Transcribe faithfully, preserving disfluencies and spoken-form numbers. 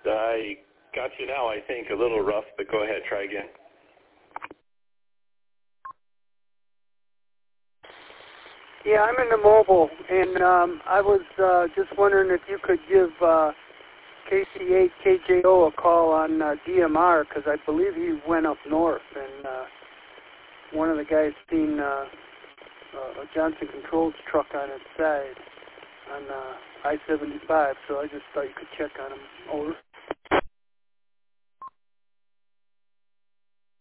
I got you now, I think. A little rough, but go ahead. Try again. Yeah, I'm in the mobile, and um, I was uh, just wondering if you could give uh, K C eight K J O a call on uh, D M R, because I believe he went up north, and uh, one of the guys seen uh, uh, a Johnson Controls truck on its side on uh, I seventy-five, so I just thought you could check on him. Over.